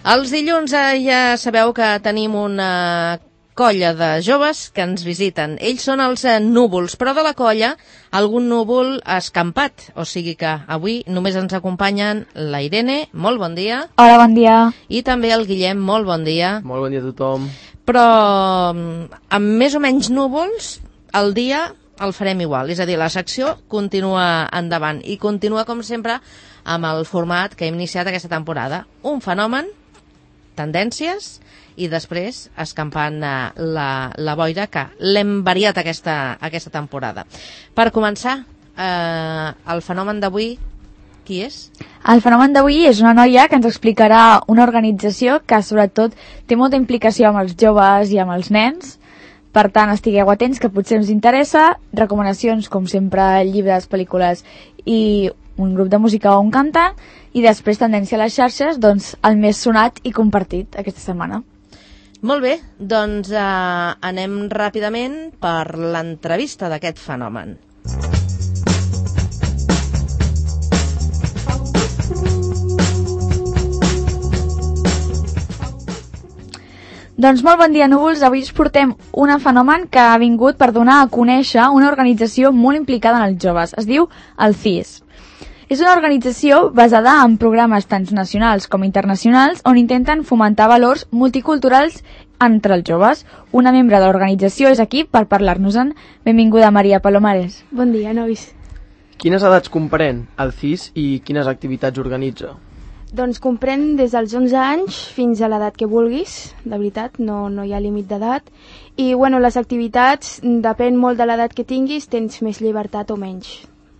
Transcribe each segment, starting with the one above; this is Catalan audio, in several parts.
Els dilluns ja sabeu que tenim una colla de joves que ens visiten. Ells són els núvols, però de la colla algun núvol escampat. O sigui que avui només ens acompanyen la Irene, molt bon dia. Hola, bon dia. I també el Guillem, molt bon dia. Molt bon dia a tothom. Però amb més o menys núvols, el dia el farem igual. És a dir, la secció continua endavant i continua, com sempre, amb el format que hem iniciat aquesta temporada. Un fenomen, tendències i després escampant la boira, que l'hem variat aquesta temporada. Per començar, el fenomen d'avui, qui és? El fenomen d'avui és una noia que ens explicarà una organització que sobretot té molta implicació amb els joves i amb els nens. Per tant, estigueu atents, que potser us interessa. Recomanacions, com sempre, llibres, pel·lícules i un grup de música o un cantant. I després, tendència a les xarxes, doncs el més sonat i compartit aquesta setmana. Molt bé, doncs anem ràpidament per l'entrevista d'aquest fenomen. Doncs molt bon dia, núvols. Avui us portem un fenomen que ha vingut per donar a conèixer una organització molt implicada en els joves. Es diu el CIS. És una organització basada en programes tant nacionals com internacionals on intenten fomentar valors multiculturals entre els joves. Una membre de l'organització és aquí per parlar-nos-en. Benvinguda, Maria Palomares. Bon dia, nois. Quines edats comprèn el CIS i quines activitats organitza? Doncs comprèn des dels 11 anys fins a l'edat que vulguis, de veritat, no hi ha límit d'edat. I bueno, les activitats, depèn molt de l'edat que tinguis, tens més llibertat o menys.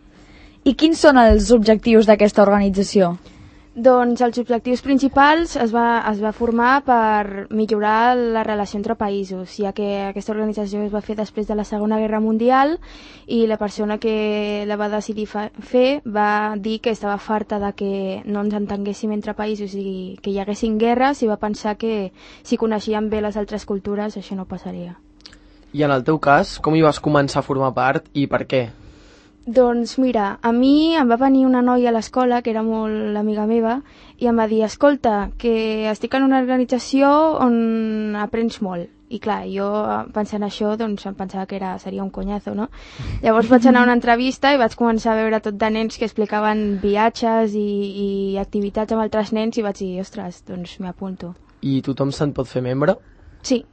I quins són els objectius d'aquesta organització? Doncs els objectius principals es va formar per millorar la relació entre països, ja que aquesta organització es va fer després de la Segona Guerra Mundial i la persona que la va decidir fer va dir que estava farta de que no ens entenguéssim entre països i que hi haguessin guerres, i va pensar que si coneixíem bé les altres cultures això no passaria. I en el teu cas, com hi vas començar a formar part i per què? Doncs mira, a mi em va venir una noia a l'escola que era molt amiga meva i em va dir, escolta, que estic en una organització on aprens molt. I clar, jo pensant això, doncs em pensava que seria un conyazo, no? Llavors vaig anar a una entrevista i vaig començar a veure tot de nens que explicaven viatges i activitats amb altres nens i vaig dir, ostres, doncs m'hi apunto. I tothom se'n pot fer membre? Sí.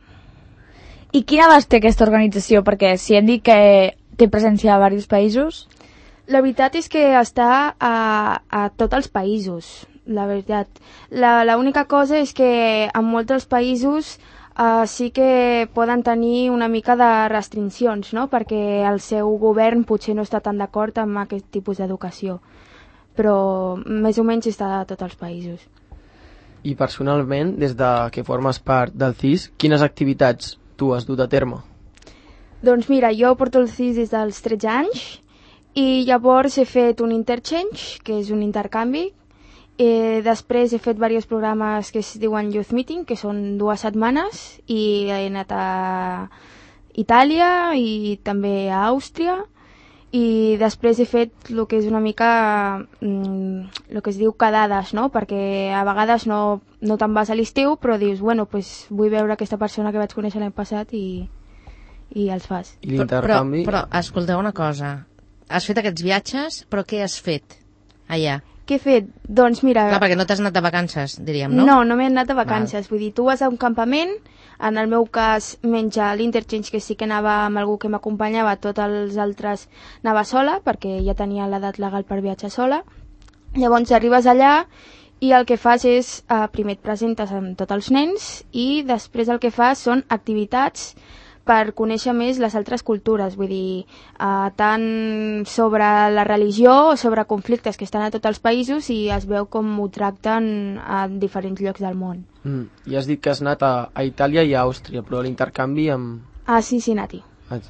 I quin abast té aquesta organització? Perquè si hem dit que té presència a diversos països? La veritat és que està a tots els països, la veritat. L'única cosa és que en molts dels països sí que poden tenir una mica de restriccions, no? Perquè el seu govern potser no està tan d'acord amb aquest tipus d'educació. Però més o menys està a tots els països. I personalment, des de que formes part del CIS, quines activitats tu has dut a terme? Doncs mira, jo porto el CIS des dels 13 anys i llavors he fet un interchange, que és un intercanvi. Després he fet diversos programes que es diuen Youth Meeting, que són 2 setmanes, i he anat a Itàlia i també a Àustria. I després he fet el que és una mica el que es diu quedades, no? Perquè a vegades no te'n vas a l'estiu, però dius, bueno, pues vull veure aquesta persona que vaig conèixer l'any passat i els fas. I l'intercanvi? Però escolteu una cosa, has fet aquests viatges, però què has fet allà? Què he fet? Doncs mira... Clar, perquè no t'has anat de vacances, diríem, no? No m'he anat de vacances. Vull dir, tu vas a un campament, en el meu cas, menys a l'interchange, que sí que anava amb algú que m'acompanyava, tots els altres anava sola, perquè ja tenia l'edat legal per viatjar sola. Llavors arribes allà i el que fas és, primer et presentes amb tots els nens i després el que fas són activitats per conèixer més les altres cultures, vull dir, tant sobre la religió o sobre conflictes que estan a tots els països, i es veu com ho tracten a diferents llocs del món. I has dit que has anat a Itàlia i a Àustria, però l'intercanvi amb... A Cincinnati.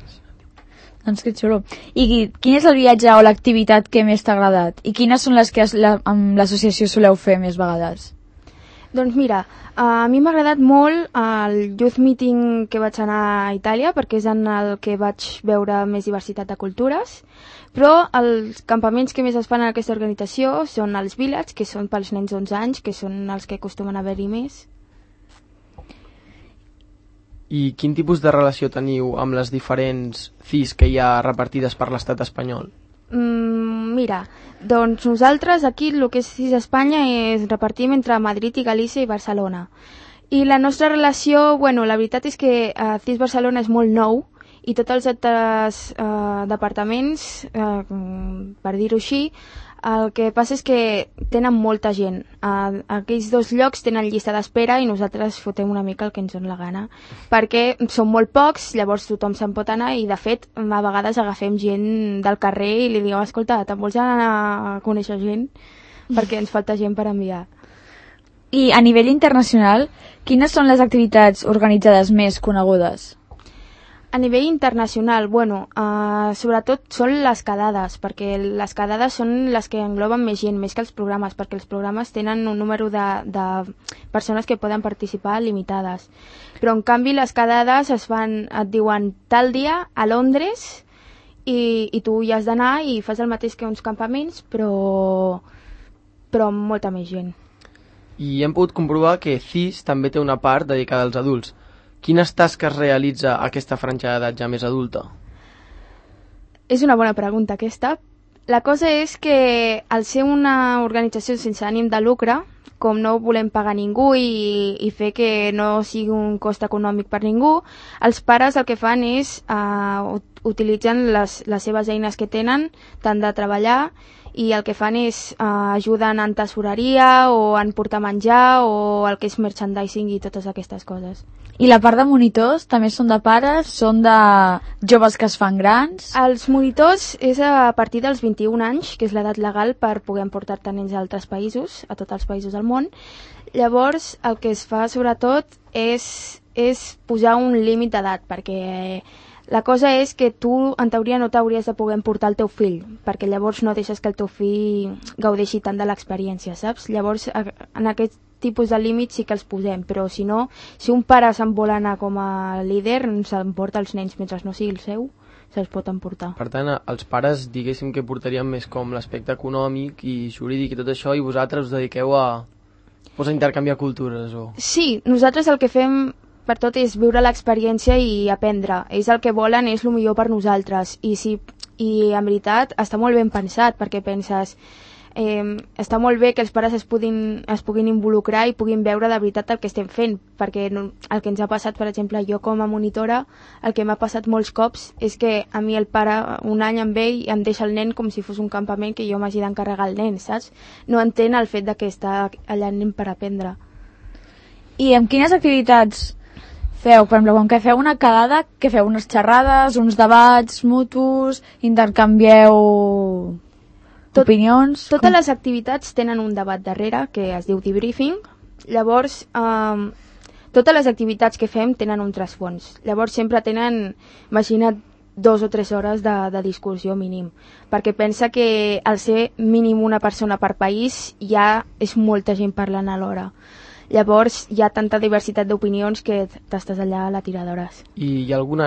Doncs que xulo. I quin és el viatge o l'activitat que més t'ha agradat? I quines són les que amb l'associació soleu fer més vegades? Doncs mira, a mi m'ha agradat molt el Youth Meeting que vaig anar a Itàlia, perquè és en el que vaig veure més diversitat de cultures, però els campaments que més es fan en aquesta organització són els Village, que són pels nens d'11 anys, que són els que acostumen a haver-hi més. I quin tipus de relació teniu amb les diferents CIS que hi ha repartides per l'estat espanyol? Mira, doncs nosaltres aquí el que és CIS Espanya es repartim entre Madrid i Galícia i Barcelona. I la nostra relació, bueno, la veritat és que CIS Barcelona és molt nou i tots els altres departaments, per dir-ho així, el que passa és que tenen molta gent. Aquells dos llocs tenen llista d'espera i nosaltres fotem una mica el que ens dona la gana. Perquè són molt pocs, llavors tothom se'n pot anar i, de fet, a vegades agafem gent del carrer i li diguem, escolta, te'n vols anar a conèixer gent? Perquè ens falta gent per enviar. I a nivell internacional, quines són les activitats organitzades més conegudes? A nivell internacional, bueno, sobretot són les quedades, perquè les quedades són les que engloben més gent, més que els programes, perquè els programes tenen un número de persones que poden participar limitades. Però, en canvi, les quedades es fan, et diuen tal dia a Londres i tu hi has d'anar i fas el mateix que uns campaments, però amb molta més gent. I hem pogut comprovar que CIS també té una part dedicada als adults. Quines tasques realitza aquesta franja d'edat ja més adulta? És una bona pregunta aquesta. La cosa és que al ser una organització sense ànim de lucre, com no volem pagar ningú i fer que no sigui un cost econòmic per ningú, els pares el que fan és utilitzen les seves eines que tenen, tant de treballar, i el que fan és ajuden en tesoreria o en portar menjar o el que és merchandising i totes aquestes coses. I la part de monitors també són de pares, són de joves que es fan grans? Els monitors és a partir dels 21 anys, que és l'edat legal per poder emportar-te nens a altres països, a tots els països del món. Llavors, el que es fa sobretot és posar un límit d'edat, perquè la cosa és que tu, en teoria, no t'hauries de poder emportar el teu fill, perquè llavors no deixes que el teu fill gaudeixi tant de l'experiència, saps? Llavors, en aquest tipus de límits sí que els posem, però si no, si un pare se'n vol anar com a líder, s'emporta els nens mentre no sigui el seu, se'ls pot emportar. Per tant, els pares diguéssim que portarien més com l'aspecte econòmic i jurídic i tot això, i vosaltres us dediqueu a intercanviar cultures o... Sí, nosaltres el que fem per tot és viure l'experiència i aprendre. Ells el que volen és el millor per nosaltres i en veritat està molt ben pensat, perquè penses està molt bé que els pares es puguin involucrar i puguin veure de veritat el que estem fent, perquè el que ens ha passat, per exemple, jo com a monitora, el que m'ha passat molts cops és que a mi el pare, un any amb ell, em deixa el nen com si fos un campament que jo m'hagi d'encarregar el nen, saps? No entén el fet de que està allà el nen per aprendre. I amb quines activitats feu? Per exemple, quan que feu una quedada, que feu unes xerrades, uns debats mutus, intercanvieu opinions? Totes les activitats tenen un debat darrere que es diu debriefing. Llavors, totes les activitats que fem tenen un trasfons. Llavors sempre tenen, imagina't, 2 o 3 hores de discussió mínim, perquè pensa que al ser mínim una persona per país ja és molta gent parlant alhora. Llavors hi ha tanta diversitat d'opinions que t'estàs allà a la tiradores. I hi ha alguna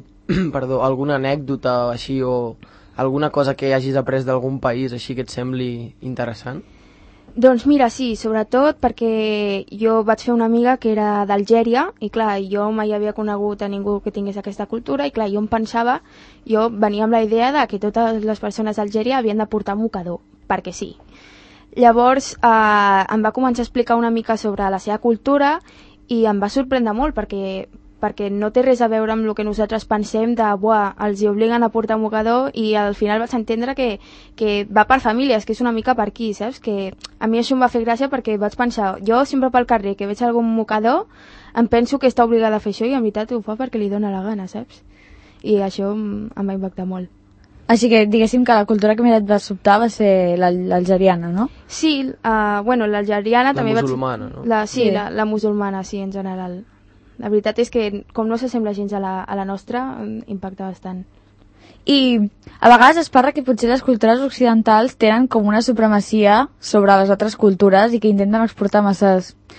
anècdota així o alguna cosa que hagis après d'algun país així que et sembli interessant? Doncs mira, sí, sobretot perquè jo vaig fer una amiga que era d'Algèria i clar, jo mai havia conegut a ningú que tingués aquesta cultura i clar, jo venia amb la idea de que totes les persones d'Algèria havien de portar mocador, perquè sí. Llavors em va començar a explicar una mica sobre la seva cultura i em va sorprendre molt perquè no té res a veure amb el que nosaltres pensem de, els hi obliguen a portar mocador i al final vaig entendre que va per famílies, que és una mica per aquí, saps? Que a mi això em va fer gràcia perquè vaig pensar, jo sempre pel carrer que veig algun mocador em penso que està obligada a fer això i en veritat ho fa perquè li dóna la gana, saps? I això em va impactar molt. Així que diguéssim que la cultura que més et va sobtar va ser l'algeriana, no? Sí, l'algeriana també va... La musulmana, no? La musulmana, sí, en general. La veritat és que, com no s'assembla gens a la nostra, impacta bastant. I a vegades es parla que potser les cultures occidentals tenen com una supremacia sobre les altres cultures i que intenten exportar masses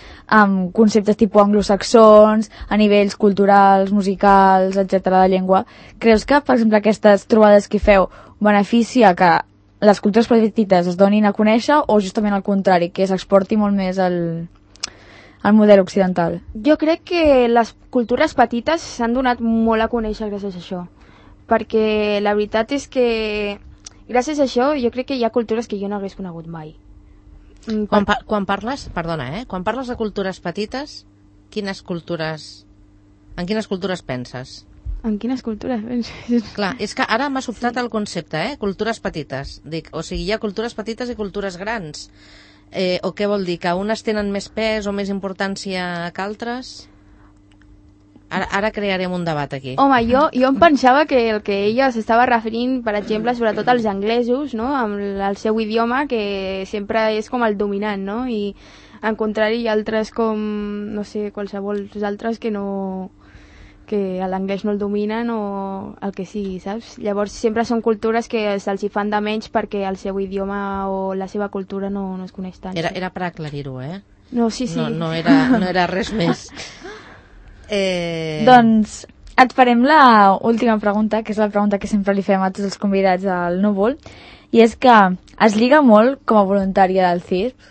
amb conceptes tipus anglosaxons, a nivells culturals, musicals, etc. de llengua. Creus que, per exemple, aquestes trobades que feu beneficia que les cultures petites es donin a conèixer o justament al contrari, que s'exporti molt més al model occidental? Jo crec que les cultures petites s'han donat molt a conèixer gràcies a això, perquè la veritat és que gràcies a això jo crec que hi ha cultures que jo no hagués conegut mai. Quan parles, perdona, quan parles de cultures petites, en quines cultures penses? En quines cultures penses? Clar, és que ara m'ha sobtat el concepte, cultures petites. Dic, o sigui, hi ha cultures petites i cultures grans. O què vol dir? Que unes tenen més pes o més importància que altres? Ara crearem un debat aquí. Home, jo em pensava que el que ella s'estava referint, per exemple, sobretot als anglesos, no? Amb el seu idioma, que sempre és com el dominant, no? I en contrari hi ha altres com, no sé, qualsevol altres que l'anglès no el dominen o el que sigui, saps? Llavors sempre són cultures que se'ls hi fan de menys perquè el seu idioma o la seva cultura no es coneix tant. Era per aclarir-ho, No, sí. No era res més. Doncs et farem la última pregunta, que és la pregunta que sempre li fem a tots els convidats al Núvol, i és que es lliga molt com a voluntària del CIRP?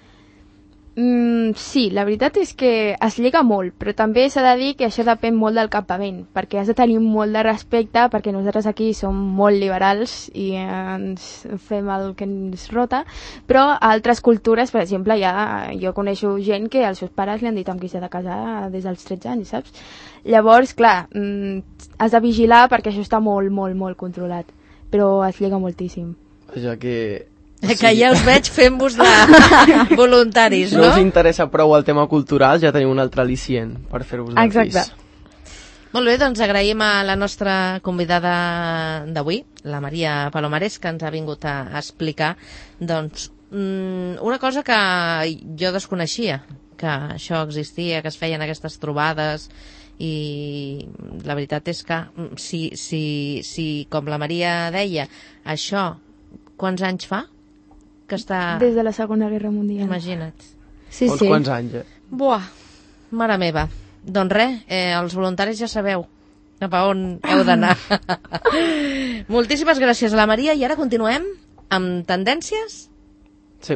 Sí, la veritat és que es lliga molt, però també s'ha de dir que això depèn molt del campament, perquè has de tenir molt de respecte, perquè nosaltres aquí som molt liberals i ens fem el que ens rota, però a altres cultures, per exemple, jo coneixo gent que els seus pares li han dit amb qui s'ha de casar des dels 13 anys, saps? Llavors, clar, has de vigilar perquè això està molt, molt, molt controlat, però es lliga moltíssim. Ja que ja us veig fent-vos de voluntaris, no? No us interessa prou el tema cultural, ja teniu un altre al·licient per fer-vos del pis. Exacte. Molt bé, doncs agraïm a la nostra convidada d'avui, la Maria Palomares, que ens ha vingut a explicar doncs, una cosa que jo desconeixia, que això existia, que es feien aquestes trobades, i la veritat és que si com la Maria deia, això quants anys fa? Que està... Des de la Segona Guerra Mundial. Imagina't. Sí. Quants anys, Buah, mare meva. Doncs res, els voluntaris ja sabeu cap a on heu d'anar. Moltíssimes gràcies a la Maria i ara continuem amb tendències? Sí.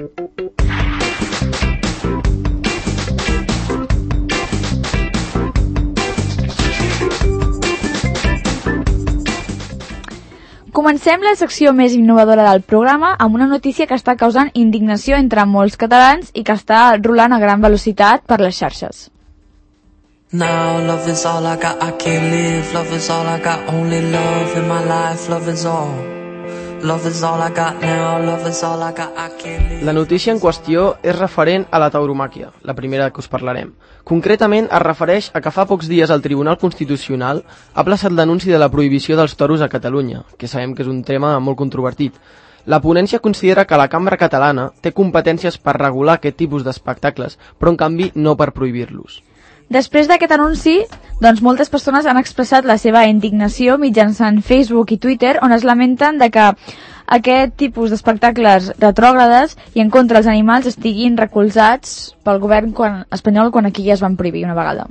Comencem la secció més innovadora del programa amb una notícia que està causant indignació entre molts catalans i que està rolant a gran velocitat per les xarxes. Now love is all I got, I can't live. Love is all I got, only love in my life. Love is all. Love is all I got now, love is all I got, I can't live. La notícia en qüestió és referent a la tauromàquia, la primera que us parlarem. Concretament es refereix a que fa pocs dies el Tribunal Constitucional ha plaçat l'anunci de la prohibició dels toros a Catalunya, que sabem que és un tema molt controvertit. La ponència considera que la Cambra Catalana té competències per regular aquest tipus d'espectacles, però en canvi no per prohibir-los. Després d'aquest anunci, doncs moltes persones han expressat la seva indignació mitjançant Facebook i Twitter, on es lamenten de que aquest tipus d'espectacles retrògrades i en contra dels animals estiguin recolzats pel govern espanyol quan aquí ja es van prohibir una vegada.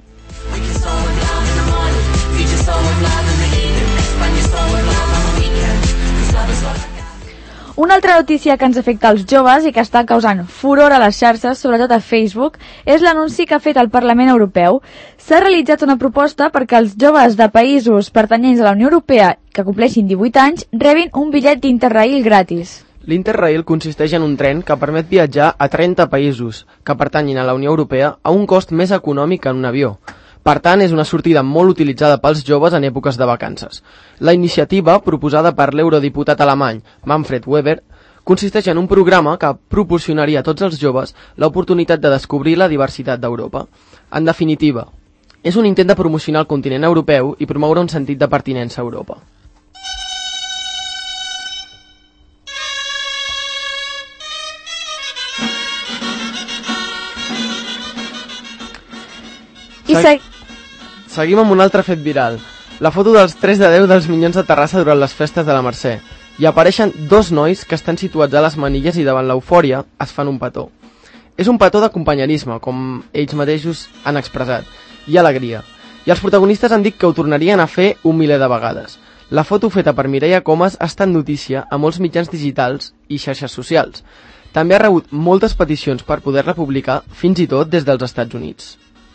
Una altra notícia que ens afecta als joves i que està causant furor a les xarxes, sobretot a Facebook, és l'anunci que ha fet el Parlament Europeu. S'ha realitzat una proposta perquè els joves de països pertanyents a la Unió Europea que compleixin 18 anys rebin un bitllet d'Interrail gratis. L'Interrail consisteix en un tren que permet viatjar a 30 països que pertanyin a la Unió Europea a un cost més econòmic que en un avió. Per tant, és una sortida molt utilitzada pels joves en èpoques de vacances. La iniciativa, proposada per l'eurodiputat alemany Manfred Weber, consisteix en un programa que proporcionaria a tots els joves l'oportunitat de descobrir la diversitat d'Europa. En definitiva, és un intent de promocionar el continent europeu i promoure un sentit de pertinença a Europa. Seguim amb un altre fet viral. La foto dels 3 de 10 dels Minyons de Terrassa durant les festes de la Mercè. Hi apareixen 2 nois que estan situats a les manilles i davant l'eufòria es fan un petó. És un petó de companyerisme, com ells mateixos han expressat, i alegria. I els protagonistes han dit que ho tornarien a fer un miler de vegades. La foto feta per Mireia Comas ha estat notícia a molts mitjans digitals i xarxes socials. També ha rebut moltes peticions per poder-la publicar, fins i tot des dels Estats Units.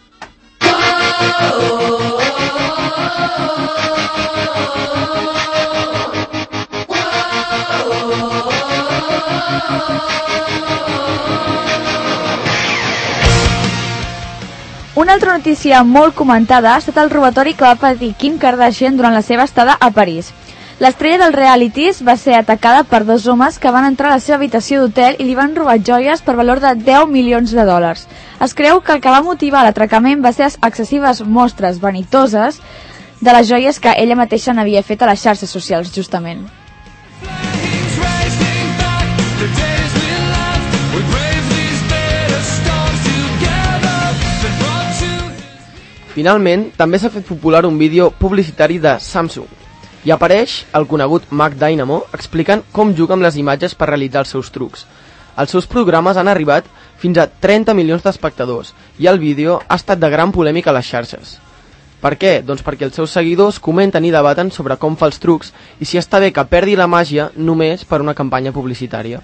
Una altra notícia molt comentada ha estat el robatori que va patir Kim Kardashian durant la seva estada a París. L'estrella dels realities va ser atacada per 2 homes que van entrar a la seva habitació d'hotel i li van robar joies per valor de 10 milions de dòlars. Es creu que el que va motivar l'atracament va ser les excessives mostres vanitoses de les joies que ella mateixa n'havia fet a les xarxes socials, justament. Finalment, també s'ha fet popular un vídeo publicitari de Samsung. Hi apareix el conegut Mac Dynamo explicant com juga amb les imatges per realitzar els seus trucs. Els seus programes han arribat fins a 30 milions d'espectadors i el vídeo ha estat de gran polèmica a les xarxes. Per què? Doncs perquè els seus seguidors comenten i debaten sobre com fa els trucs i si està bé que perdi la màgia només per una campanya publicitària.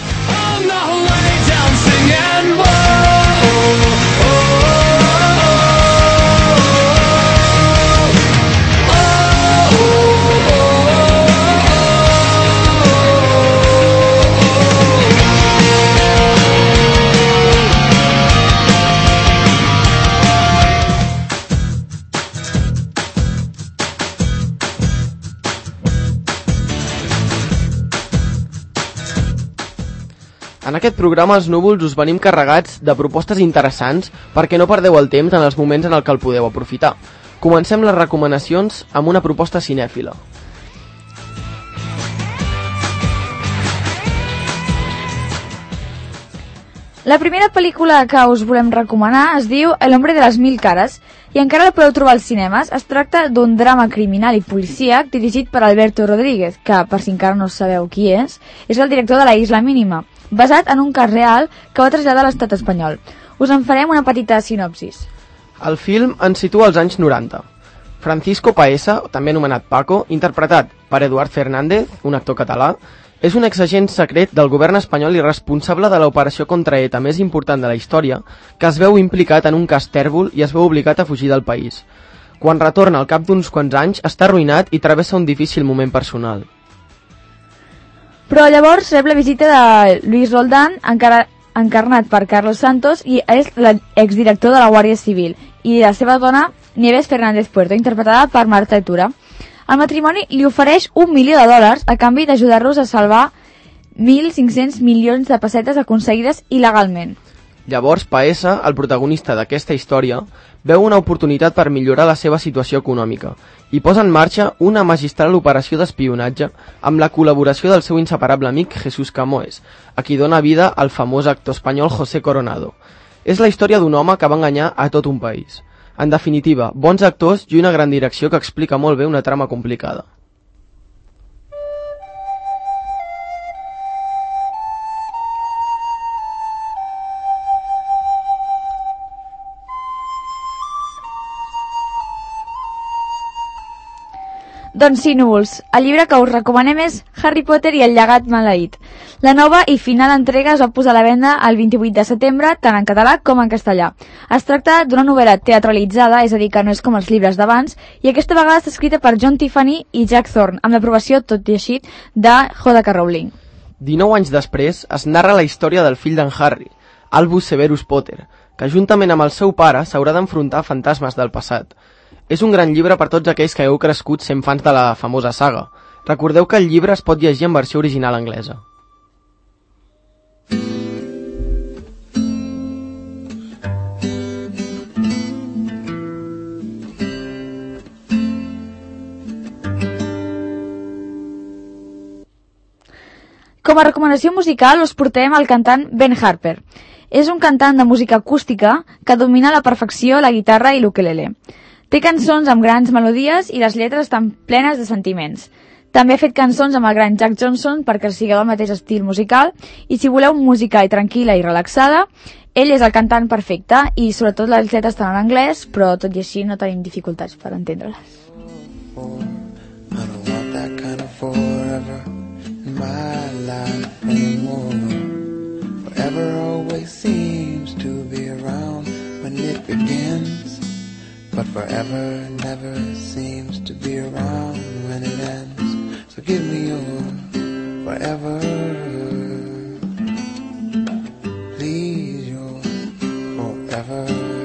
En aquest programa els núvols us venim carregats de propostes interessants perquè no perdeu el temps en els moments en el que el podeu aprofitar. Comencem les recomanacions amb una proposta cinèfila. La primera pel·lícula que us volem recomanar es diu El hombre de las mil caras i encara la podeu trobar als cinemes. Es tracta d'un drama criminal i policíac dirigit per Alberto Rodríguez, que, per si encara no sabeu qui és el director de La Isla Mínima, basat en un cas real que va traslladar a l'estat espanyol. Us en farem una petita sinopsis. El film ens situa als anys 90. Francisco Paesa, també anomenat Paco, interpretat per Eduard Fernández, un actor català, és un exagent secret del govern espanyol i responsable de l'operació contra ETA més important de la història, que es veu implicat en un cas tèrbol i es veu obligat a fugir del país. Quan retorna al cap d'uns quants anys, està arruïnat i travessa un difícil moment personal. Però llavors rep la visita de Luis Roldán, encarnat per Carlos Santos, i és l'exdirector de la Guàrdia Civil, i la seva dona, Nieves Fernández Puerto, interpretada per Marta Etura. El matrimoni li ofereix $1 milió a canvi d'ajudar-los a salvar 1.500 milions de pessetes aconseguides il·legalment. Llavors, Paesa, el protagonista d'aquesta història, veu una oportunitat per millorar la seva situació econòmica i posa en marxa una magistral operació d'espionatge amb la col·laboració del seu inseparable amic Jesús Camoes, a qui dona vida al famós actor espanyol José Coronado. És la història d'un home que va enganyar a tot un país. En definitiva, bons actors i una gran direcció que explica molt bé una trama complicada. Doncs sí, núvols, el llibre que us recomanem és Harry Potter i el llegat maleït. La nova i final entrega es va posar a la venda el 28 de setembre, tant en català com en castellà. Es tracta d'una novel·la teatralitzada, és a dir, que no és com els llibres d'abans, i aquesta vegada està escrita per John Tiffany i Jack Thorne, amb l'aprovació, tot i així, de J.K. Rowling. 19 anys després es narra la història del fill d'en Harry, Albus Severus Potter, que juntament amb el seu pare s'haurà d'enfrontar a fantasmes del passat. És un gran llibre per tots aquells que heu crescut sent fans de la famosa saga. Recordeu que el llibre es pot llegir en versió original anglesa. Com a recomanació musical us portem el cantant Ben Harper. És un cantant de música acústica que domina a la perfecció la guitarra i l'ukelele. Té cançons amb grans melodies i les lletres estan plenes de sentiments. També ha fet cançons amb el gran Jack Johnson perquè sigueu del mateix estil musical, i si voleu música tranquil·la i relaxada, Ell és el cantant perfecte i sobretot les lletres estan en anglès, però tot i així no tenim dificultats per entendre-les. I don't want that kind of forever in my life anymore. Forever always seems to be around when it begins, but forever never seems to be around when it ends. So give me your forever, please, your forever.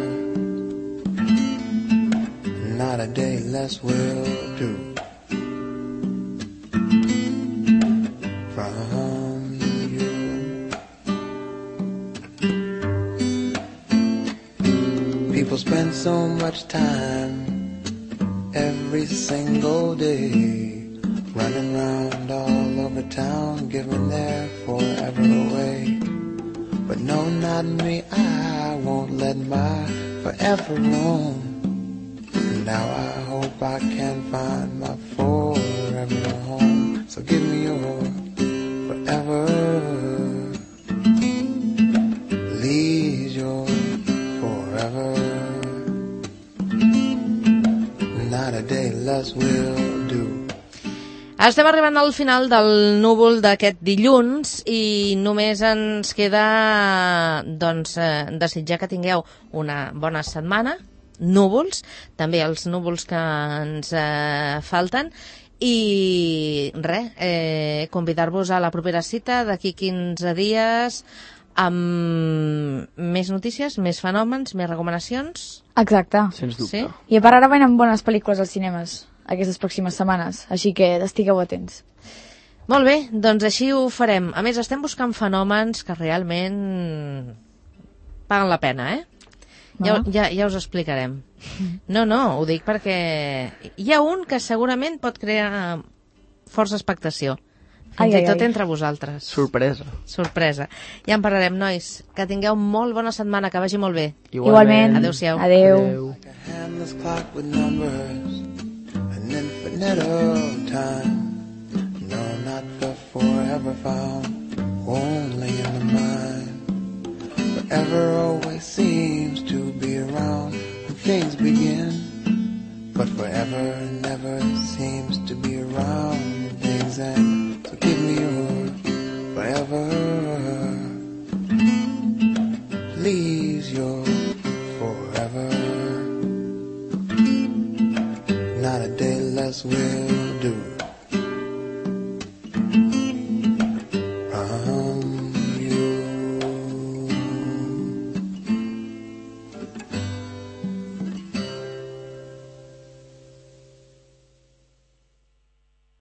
Not a day less will do. From you, people spend so much time every single day running around all over town giving their forever away. But no, not me, I won't let my forever roam. Now I hope I can find my forever home. So give me your forever, please, your forever. Not a day less will do. Estem arribant al final del núvol d'aquest dilluns i només ens queda desitjar que tingueu una bona setmana, núvols, també els núvols que ens falten, i convidar-vos a la propera cita d'aquí 15 dies amb més notícies, més fenòmens, més recomanacions. Exacte. Sens dubte. Sí? I a part ara venen bones pel·lícules als cinemes aquestes pròximes setmanes, així que estigueu atents. Molt bé, doncs així ho farem. A més, estem buscant fenòmens que realment paguen la pena, Ja us explicarem. No, ho dic perquè hi ha un que segurament pot crear força expectació. Fins i tot entre vosaltres. Sorpresa. Ja en parlarem, nois. Que tingueu molt bona setmana, que vagi molt bé. Igualment. Adéu-siau. Adéu. An infinite of time. No, not the forever found, only in the mind. Forever always seems to be around when things begin, but forever never seems to be around when things end. So give me your forever, please, your forever. Not a day less will